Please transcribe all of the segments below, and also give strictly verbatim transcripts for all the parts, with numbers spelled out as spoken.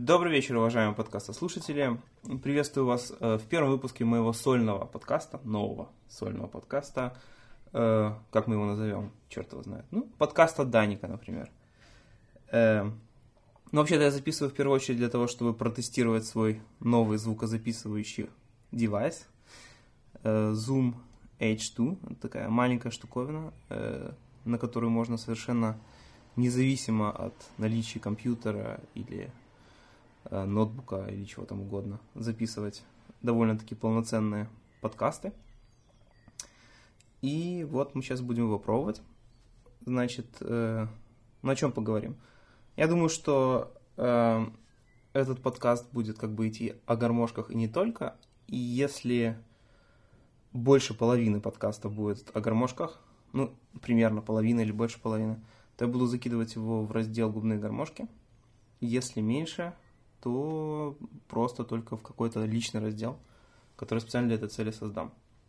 Добрый вечер, уважаемые подкастослушатели. Приветствую вас в первом выпуске моего сольного подкаста, нового сольного подкаста. Как мы его назовем? Черт его знает. Ну, подкаст от Даника, например. Ну, вообще-то я записываю в первую очередь для того, чтобы протестировать свой новый звукозаписывающий девайс. Zoom эйч два. Такая маленькая штуковина, на которую можно совершенно независимо от наличия компьютера или э, ноутбука или чего там угодно, записывать довольно-таки полноценные подкасты. И вот мы сейчас будем его пробовать. Значит, э, на чем поговорим? Я думаю, что э, этот подкаст будет как бы идти о гармошках и не только. И если больше половины подкаста будет о гармошках, ну, примерно половина или больше половины, то я буду закидывать его в раздел «Губные гармошки». Если меньше, то просто только в какой-то личный раздел, который специально для этой цели создам.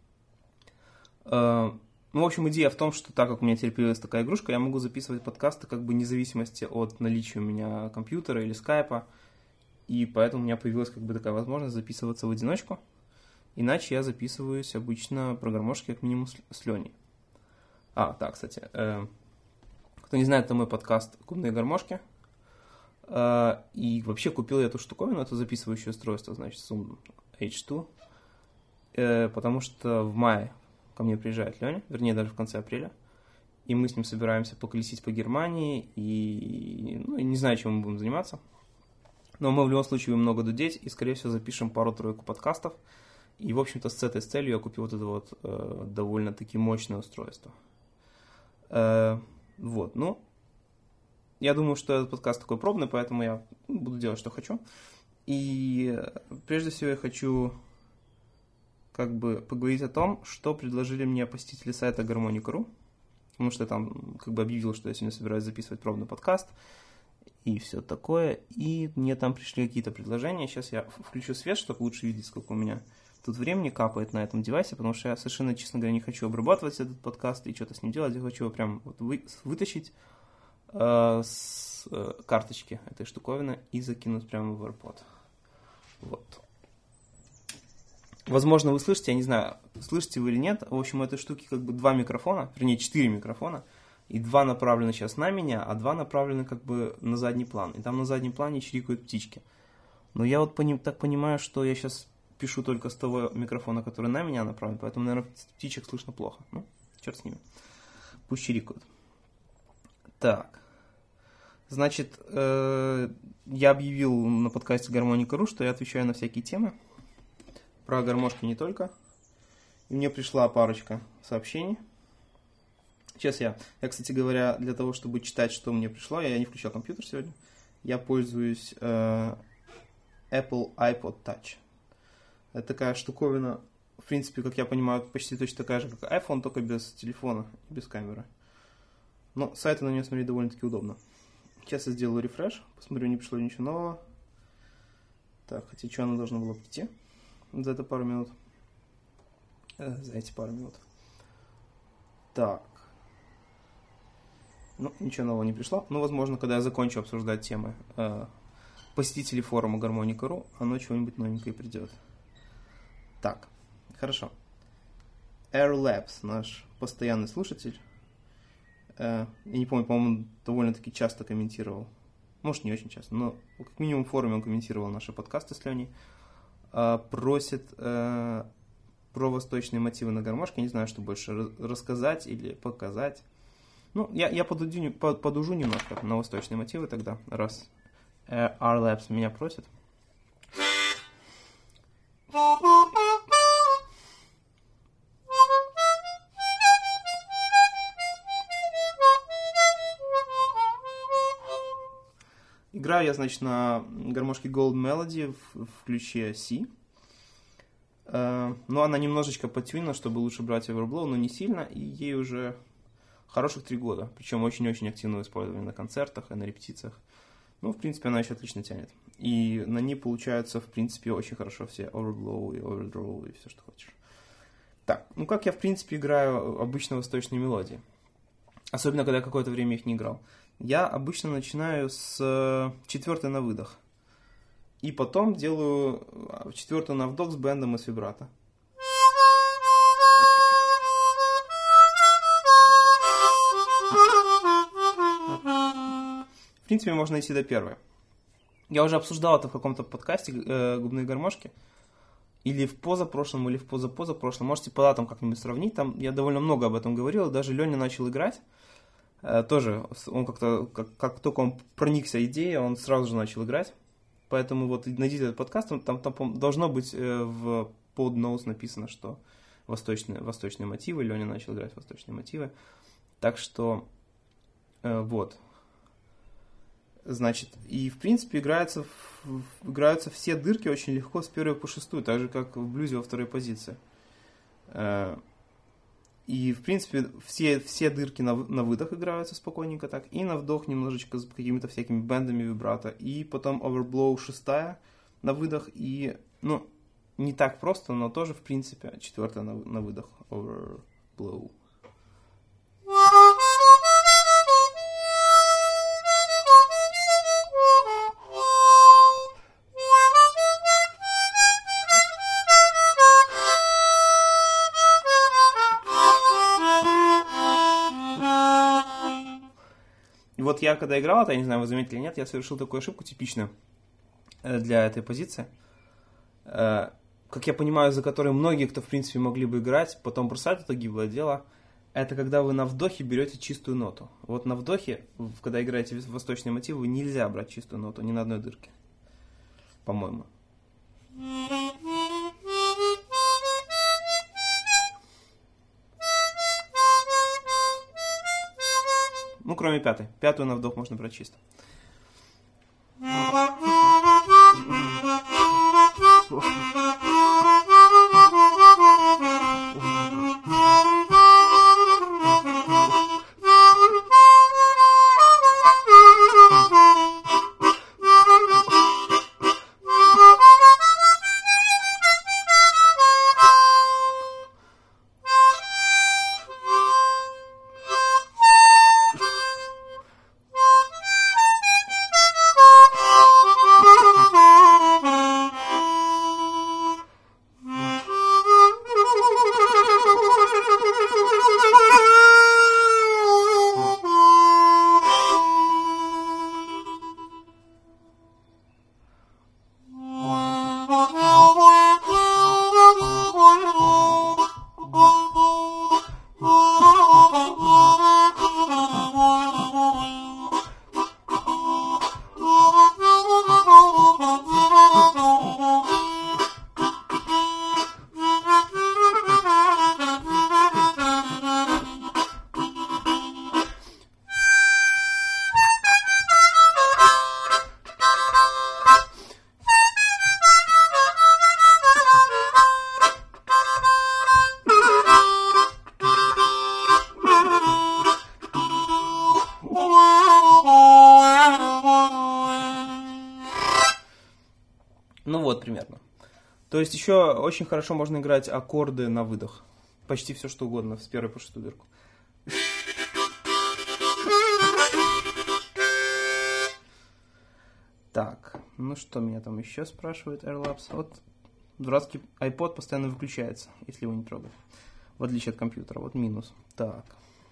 Ну, в общем, идея в том, что так как у меня теперь появилась такая игрушка, я могу записывать подкасты как бы вне зависимости от наличия у меня компьютера или скайпа, и поэтому у меня появилась как бы такая возможность записываться в одиночку, иначе я записываюсь обычно про гармошки как минимум с Леней. А, да, кстати... Кто не знает, это мой подкаст «Губные гармошки». И вообще купил я эту штуковину, это записывающее устройство, значит, Zoom эйч два. Потому что в мае ко мне приезжает Леня, вернее, даже в конце апреля. И мы с ним собираемся поколесить по Германии. И, ну, не знаю, чем мы будем заниматься. Но мы в любом случае будем много дудеть. И, скорее всего, запишем пару-тройку подкастов. И, в общем-то, с этой целью я купил вот это вот э, довольно-таки мощное устройство. Э, Вот, ну, я думаю, что этот подкаст такой пробный, поэтому я буду делать, что хочу. И прежде всего я хочу как бы поговорить о том, что предложили мне посетители сайта гармоник точка ру, потому что я там как бы объявил, что я сегодня собираюсь записывать пробный подкаст и все такое, и мне там пришли какие-то предложения. Сейчас я включу свет, чтобы лучше видеть, сколько у меня тут времени капает на этом девайсе, потому что я совершенно, честно говоря, не хочу обрабатывать этот подкаст и что-то с ним делать. Я хочу его прям вот вы, вытащить э, с э, карточки этой штуковины и закинуть прямо в AirPod. Вот. Возможно, вы слышите, я не знаю, слышите вы или нет. В общем, у этой штуки как бы два микрофона, вернее, четыре микрофона, и два направлены сейчас на меня, а два направлены как бы на задний план. И там на заднем плане чирикают птички. Но я вот пони- так понимаю, что я сейчас... пишу только с того микрофона, который на меня направлен, поэтому, наверное, птичек слышно плохо. Ну, черт с ними. Пусть чирикают. Так. Значит, э, я объявил на подкасте гармоник точка ру, что я отвечаю на всякие темы. Про гармошки не только. И мне пришла парочка сообщений. Сейчас я, я, кстати говоря, для того, чтобы читать, что мне пришло, я, я не включал компьютер сегодня, я пользуюсь э, Apple iPod Touch. Это такая штуковина, в принципе, как я понимаю, почти точно такая же, как iPhone, только без телефона, без камеры. Но сайты на нее смотреть довольно-таки удобно. Сейчас я сделаю рефреш, посмотрю, не пришло ничего нового. Так, хотя что оно должно было прийти за это пару минут. Э, за эти пару минут. Так. Ну, ничего нового не пришло. Ну, возможно, когда я закончу обсуждать темы э, посетителей форума гармоник точка ру, оно чего-нибудь новенькое придет. Так, хорошо. AirLabs, наш постоянный слушатель, э, я не помню, по-моему, довольно-таки часто комментировал, может, не очень часто, но как минимум в форуме он комментировал наши подкасты с Леней, э, просит э, про восточные мотивы на гармошке, я не знаю, что больше, рассказать или показать. Ну, я, я подудю, подужу немножко на восточные мотивы тогда, раз AirLabs меня просит. Играю я, значит, на гармошке Gold Melody в, в ключе C. Э, но она немножечко подтюнена, чтобы лучше брать Overblow, но не сильно, и ей уже хороших три года. Причем очень-очень активного использования на концертах и на репетициях. Ну, в принципе, она еще отлично тянет. И на ней получаются, в принципе, очень хорошо все Overblow и Overdraw и все, что хочешь. Так, ну как я, в принципе, играю обычно восточные мелодии. Особенно, когда я какое-то время их не играл. Я обычно начинаю с четвертой на выдох. И потом делаю четвертую на вдох с бендом и с вибрато. В принципе, можно идти до первой. Я уже обсуждал это в каком-то подкасте э, «Губные гармошки». Или в позапрошлом, или в позапозапрошлом. Можете по датам как-нибудь сравнить. Там я довольно много об этом говорил. Даже Леня начал играть. Э, тоже, он как-то, как, как только он проникся идеей, он сразу же начал играть. Поэтому вот найдите этот подкаст. Там, там должно быть э, в под ноус написано, что восточные, восточные мотивы. Леня начал играть восточные мотивы. Так что, э, вот. Значит, и в принципе играются, играются все дырки очень легко с первой по шестую, так же как в блюзе во второй позиции. И в принципе все, все дырки на, на выдох играются спокойненько так, и на вдох немножечко с какими-то всякими бендами вибрато, и потом overblow шестая на выдох, и, ну, не так просто, но тоже в принципе четвертая на, на выдох overblow. Вот я когда играл это, я не знаю, вы заметили или нет, я совершил такую ошибку типичную для этой позиции. Как я понимаю, за которой многие, кто в принципе могли бы играть, потом бросают это гиблое дело, это когда вы на вдохе берете чистую ноту. Вот на вдохе, когда играете восточные мотивы, нельзя брать чистую ноту ни на одной дырке. По-моему. Ну, кроме пятой. Пятую на вдох можно брать чисто. Ну вот, примерно. То есть еще очень хорошо можно играть аккорды на выдох. Почти все, что угодно, с первой по шестую дырку. Так, ну что меня там еще спрашивает AirLabs? Вот дурацкий iPod постоянно выключается, если его не трогать. В отличие от компьютера. Вот минус. Так.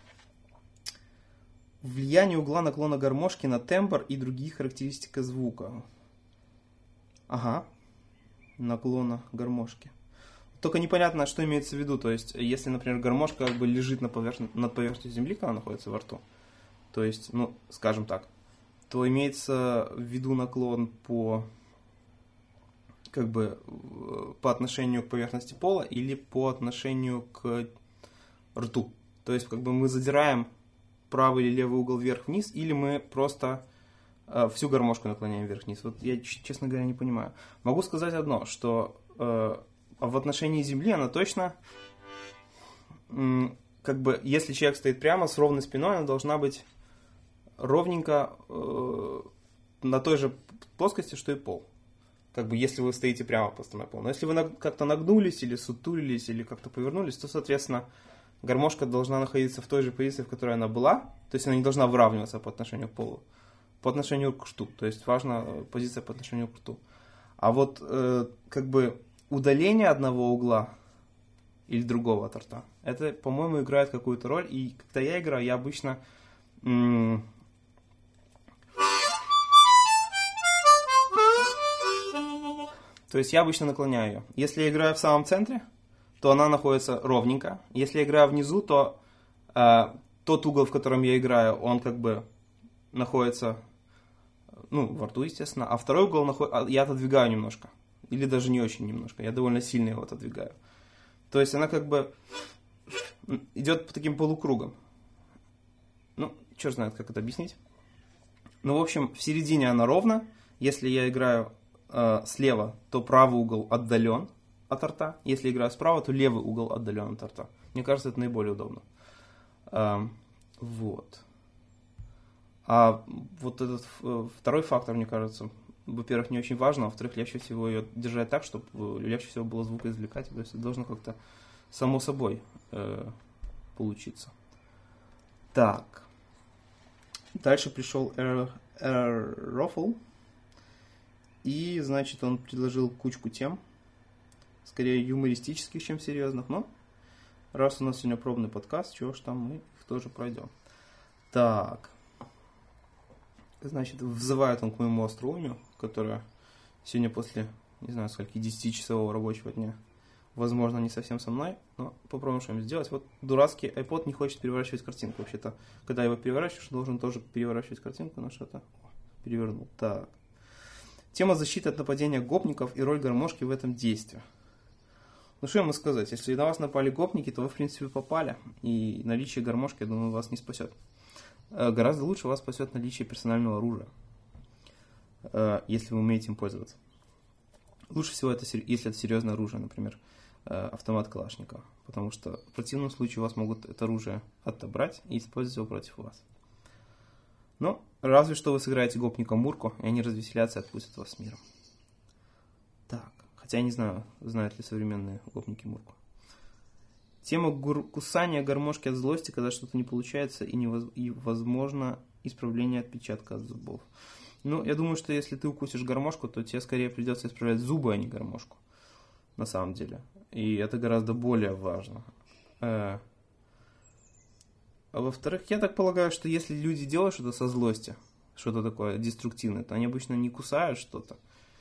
Влияние угла наклона гармошки на тембр и другие характеристики звука. Ага. Наклона гармошки. Только непонятно, что имеется в виду. То есть, если, например, гармошка как бы лежит на поверхн... над поверхностью земли, когда она находится во рту, то есть, ну, скажем так, то имеется в виду наклон по, как бы, по отношению к поверхности пола или по отношению к рту. То есть, как бы мы задираем правый или левый угол вверх-вниз, или мы просто э, всю гармошку наклоняем вверх-вниз. Вот я, честно говоря, не понимаю. Могу сказать одно, что э, в отношении земли она точно, э, как бы, если человек стоит прямо с ровной спиной, она должна быть ровненько э, на той же плоскости, что и пол. Как бы, если вы стоите прямо по стороне пола. Но если вы на, как-то нагнулись, или сутулились, или как-то повернулись, то, соответственно, гармошка должна находиться в той же позиции, в которой она была. То есть она не должна выравниваться по отношению к полу. По отношению к рту. То есть важна позиция по отношению к рту. А вот э, как бы удаление одного угла или другого от рта, это, по-моему, играет какую-то роль. И когда я играю, я обычно... М- То есть я обычно наклоняю ее. Если я играю в самом центре, то она находится ровненько. Если я играю внизу, то э, тот угол, в котором я играю, он как бы находится, ну, во рту, естественно, а второй угол наход... я отодвигаю немножко. Или даже не очень немножко. Я довольно сильно его отодвигаю. То есть она как бы идет по таким полукругам. Ну, черт знает, как это объяснить. Ну, в общем, в середине она ровно. Если я играю слева, то правый угол отдален от рта. Если играю справа, то левый угол отдален от рта. Мне кажется, это наиболее удобно. А, вот. А вот этот второй фактор, мне кажется, во-первых, не очень важно, а во-вторых, легче всего ее держать так, чтобы легче всего было звукоизвлекать. То есть это должно как-то само собой э, получиться. Так. Дальше пришел Рофл. И, значит, он предложил кучку тем, скорее юмористических, чем серьезных, но раз у нас сегодня пробный подкаст, чего ж там, мы их тоже пройдем. Так, значит, взывает он к моему остроумию, которое сегодня после, не знаю, скольки, десятичасового рабочего дня, возможно, не совсем со мной, но попробуем что-нибудь сделать. Вот дурацкий iPod не хочет переворачивать картинку. Вообще-то, когда его переворачиваешь, должен тоже переворачивать картинку, но что-то перевернул. Так. Тема защиты от нападения гопников и роль гармошки в этом действии. Ну что я могу сказать, если на вас напали гопники, то вы в принципе попали, и наличие гармошки, я думаю, вас не спасет. Гораздо лучше вас спасет наличие персонального оружия, если вы умеете им пользоваться. Лучше всего, это, если это серьезное оружие, например, автомат Калашникова, потому что в противном случае вас могут это оружие отобрать и использовать его против вас. Ну, разве что вы сыграете гопника Мурку, и они развеселятся и отпустят вас с миром. Так, хотя я не знаю, знают ли современные гопники Мурку. Тема гур- кусания гармошки от злости, когда что-то не получается, и, невоз- и возможно исправление отпечатка от зубов. Ну, я думаю, что если ты укусишь гармошку, то тебе скорее придется исправлять зубы, а не гармошку. На самом деле. И это гораздо более важно. А во-вторых, я так полагаю, что если люди делают что-то со злости, что-то такое деструктивное, то они обычно не кусают что-то,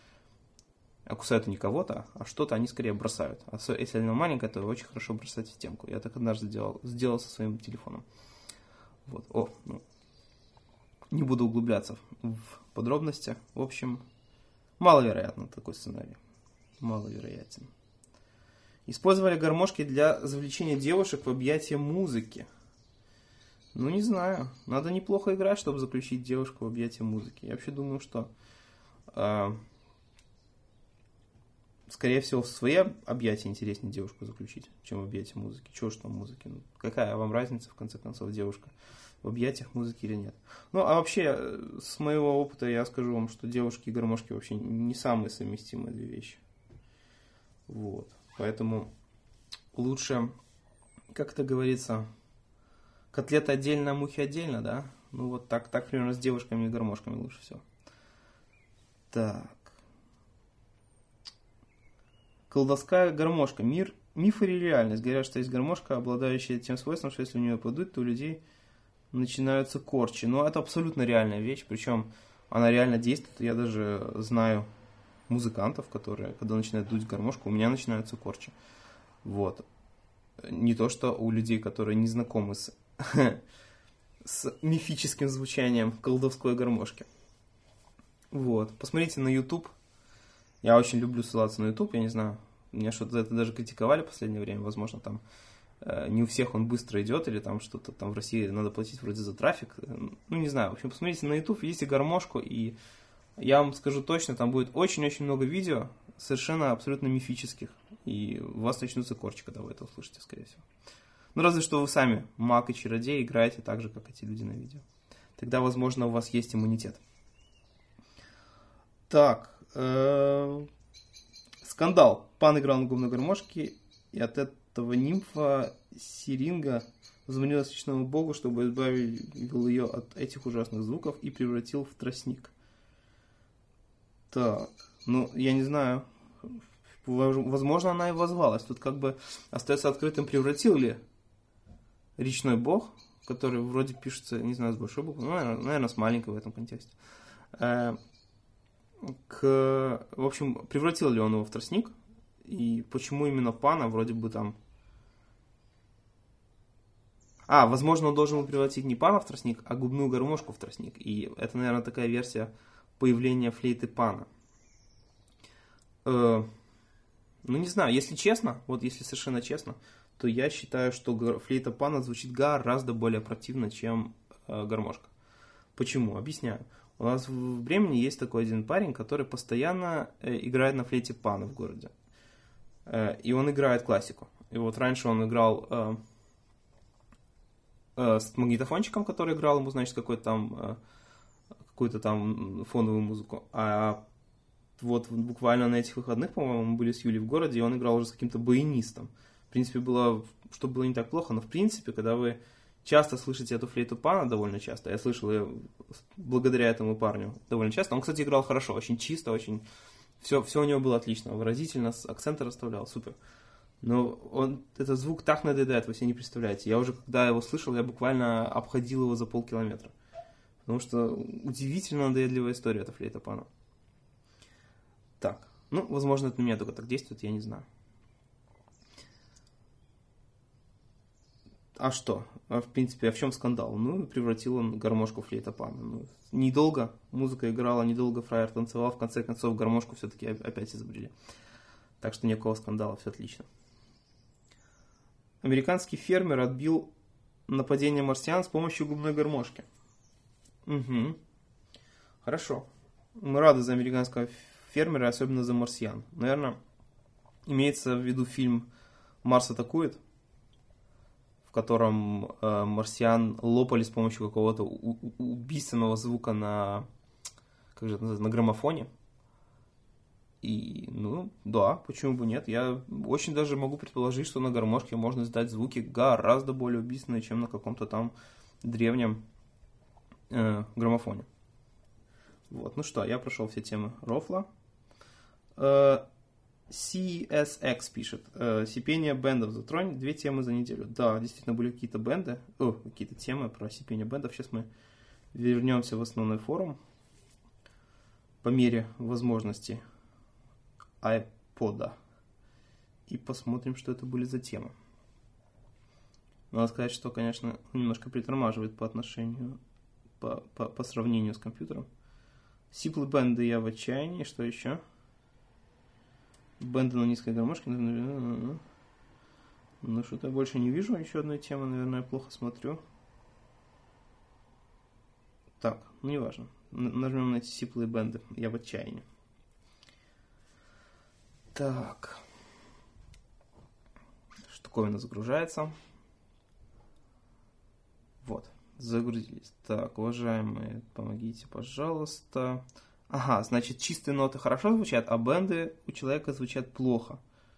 а кусают не кого-то, а что-то они скорее бросают. А если оно маленькое, то очень хорошо бросать в темку. Я так однажды делал, сделал со своим телефоном. Вот. О, ну, не буду углубляться в подробности. В общем, маловероятно такой сценарий. Маловероятен. Использовали гармошки для завлечения девушек в объятия музыки. Ну, не знаю. Надо неплохо играть, чтобы заключить девушку в объятия музыки. Я вообще думаю, что э, скорее всего в свои объятия интереснее девушку заключить, чем в объятия музыки. Чего ж там музыки? Ну, какая вам разница, в конце концов, девушка в объятиях музыки или нет? Ну, а вообще, с моего опыта я скажу вам, что девушки и гармошки вообще не самые совместимые две вещи. Вот. Поэтому лучше, как это говорится, котлета отдельно, мухи отдельно, да? Ну, вот так, так примерно с девушками и гармошками лучше всего. Так. Колдовская гармошка. Мир, миф или реальность? Говорят, что есть гармошка, обладающая тем свойством, что если в нее подуть, то у людей начинаются корчи. Но это абсолютно реальная вещь, причем она реально действует. Я даже знаю музыкантов, которые, когда начинают дуть гармошку, у меня начинаются корчи. Вот. Не то, что у людей, которые не знакомы с, с мифическим звучанием колдовской гармошки. Вот. Посмотрите на YouTube. Я очень люблю ссылаться на YouTube, я не знаю. Меня что-то за это даже критиковали в последнее время. Возможно, там э, не у всех он быстро идет, или там что-то там в России надо платить вроде за трафик. Ну, не знаю. В общем, посмотрите на YouTube, видите гармошку, и я вам скажу точно, там будет очень-очень много видео, совершенно абсолютно мифических. И у вас начнутся корчи, когда вы это услышите, скорее всего. Ну, разве что вы сами, маг и чародей, играете так же, как эти люди на видео. Тогда, возможно, у вас есть иммунитет. Так. Э-э- скандал. Пан играл на губной гармошке, и от этого нимфа Сиринга взмолилась священному богу, чтобы избавил ее от этих ужасных звуков и превратил в тростник. Так. Ну, я не знаю. Возможно, она и возвалась. Тут как бы остается открытым, превратил ли речной бог, который вроде пишется, не знаю, с большой буквы, ну, наверное, наверное, с маленькой в этом контексте. К... В общем, превратил ли он его в тростник? И почему именно пана, вроде бы там... А, возможно, он должен был превратить не пана в тростник, а губную гармошку в тростник. И это, наверное, такая версия появления флейты пана. Э, ну, не знаю, если честно, вот если совершенно честно, то я считаю, что флейта пана звучит гораздо более противно, чем э, гармошка. Почему? Объясняю. У нас в Бремени есть такой один парень, который постоянно э, играет на флейте пана в городе. Э, и он играет классику. И вот раньше он играл... Э, с магнитофончиком, который играл ему, значит, какой-то там, какую-то там фоновую музыку. А вот буквально на этих выходных, по-моему, мы были с Юлей в городе, и он играл уже с каким-то баянистом. В принципе, было, что было не так плохо, но в принципе, когда вы часто слышите эту флейту пана, довольно часто, я слышал ее благодаря этому парню довольно часто, он, кстати, играл хорошо, очень чисто, очень... Все, все у него было отлично, выразительно, акценты расставлял, супер. Но он, этот звук так надоедает, вы себе не представляете. Я уже, когда его слышал, я буквально обходил его за полкилометра. Потому что удивительно надоедливая история эта флейта пана. Так, ну, возможно, это на меня только так действует, я не знаю. А что? А в принципе, а в чем скандал? Ну, превратил он гармошку в флейта пана. Ну, недолго музыка играла, недолго фраер танцевал, в конце концов гармошку все-таки опять изобрели. Так что никакого скандала, все отлично. Американский фермер отбил нападение марсиан с помощью губной гармошки. Угу. Хорошо. Мы рады за американского фермера, особенно за марсиан. Наверное, имеется в виду фильм «Марс атакует», в котором э, марсиан лопали с помощью какого-то у- у- убийственного звука на, как же это называется, на граммофоне. И, ну, да, почему бы нет? Я очень даже могу предположить, что на гармошке можно издать звуки гораздо более убийственные, чем на каком-то там древнем э, граммофоне. Вот, ну что, я прошел все темы рофла. Э, си эс икс пишет. Э, сипение бендов затронь. Две темы за неделю. Да, действительно были какие-то бенды, о, какие-то темы про сипение бендов. Сейчас мы вернемся в основной форум по мере возможности айпода. И посмотрим, что это были за темы. Надо сказать, что, конечно, немножко притормаживает по отношению, по, по, по сравнению с компьютером. Сиплы бенды я в отчаянии. Что еще? Бенды на низкой гармошке. Ну, что-то я больше не вижу. Еще одной темы, наверное, я плохо смотрю. Так, ну, неважно. Нажмем на эти сиплые бенды. Я в отчаянии. Так. Штуковина загружается. Вот. Загрузились. Так, уважаемые, помогите, пожалуйста. Ага, значит, чистые ноты хорошо звучат, а бенды у человека звучат плохо.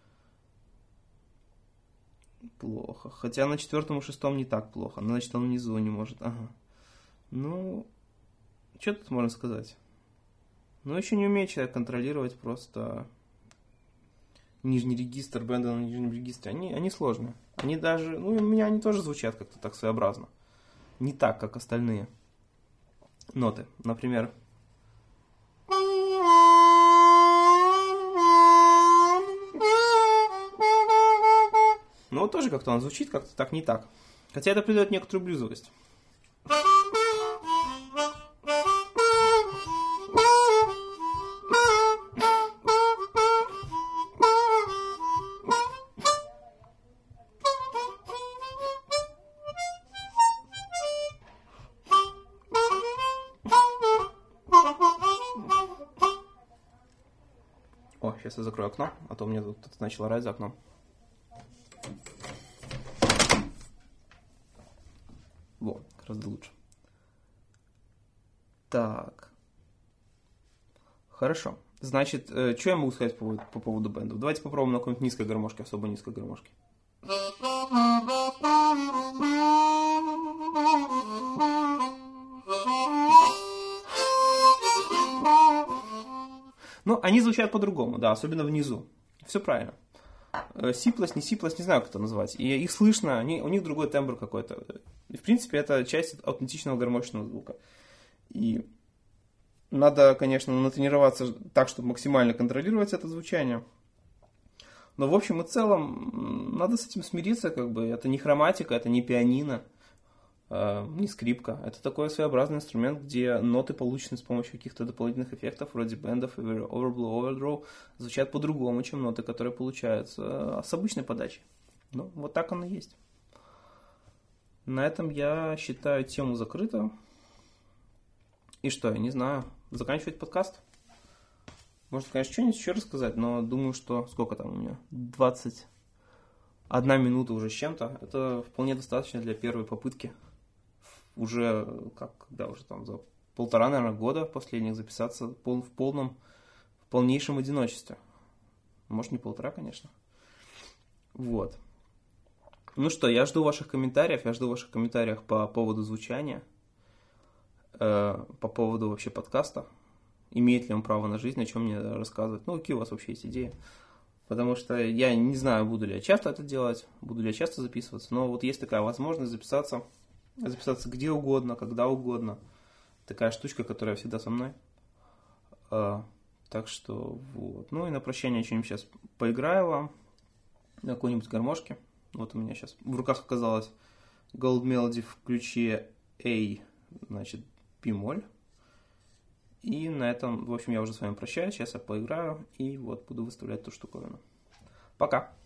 Плохо. Хотя на четвертом и шестом не так плохо. Значит, он внизу не может. Ага. Ну, что тут можно сказать? Ну, еще не умеет человек контролировать просто... Нижний регистр, бенды на нижнем регистре, они, они сложные. Они даже, ну, у меня они тоже звучат как-то так своеобразно. Не так, как остальные ноты. Например, ну, вот тоже как-то он звучит как-то так не так. Хотя это придает некоторую блюзовость. О, сейчас я закрою окно, а то у меня тут кто-то начал орать за окном. Во, гораздо лучше. Так. Хорошо. Значит, э, что я могу сказать по, по поводу бендов? Давайте попробуем на какой-нибудь низкой гармошке, особо низкой гармошке. Ну, Ну, они звучат по-другому, да, особенно внизу. Все правильно. Сиплость, не сиплость, не знаю, как это назвать. И их слышно, они, у них другой тембр какой-то. И, в принципе, это часть аутентичного гармоничного звука. И надо, конечно, натренироваться так, чтобы максимально контролировать это звучание. Но, в общем и целом, надо с этим смириться, как бы. Это не хроматика, это не пианино, э, не скрипка. Это такой своеобразный инструмент, где ноты, полученные с помощью каких-то дополнительных эффектов, вроде бендов, overblow, overdraw, звучат по-другому, чем ноты, которые получаются с обычной подачей. Ну, вот так оно и есть. На этом я считаю тему закрыта. И что, я не знаю, заканчивать подкаст? Можно, конечно, что-нибудь еще рассказать, но думаю, что... Сколько там у меня? двадцать одна минута уже с чем-то. Это вполне достаточно для первой попытки. Уже, как, когда уже там за полтора, наверное, года последних записаться в полном, в полнейшем одиночестве. Может, не полтора, конечно. Вот. Ну что, я жду ваших комментариев. Я жду ваших комментариев по поводу звучания. Э, по поводу вообще подкаста. Имеет ли он право на жизнь, о чем мне рассказывать. Ну, какие у вас вообще есть идеи. Потому что я не знаю, буду ли я часто это делать, буду ли я часто записываться. Но вот есть такая возможность записаться. Записаться где угодно, когда угодно. Такая штучка, которая всегда со мной. А, так что вот. Ну и на прощание что-нибудь сейчас поиграю вам. На какой-нибудь гармошке. Вот у меня сейчас в руках оказалась Gold Melody в ключе A, значит, бемоль. И на этом, в общем, я уже с вами прощаюсь. Сейчас я поиграю и вот буду выставлять ту штуковину. Пока!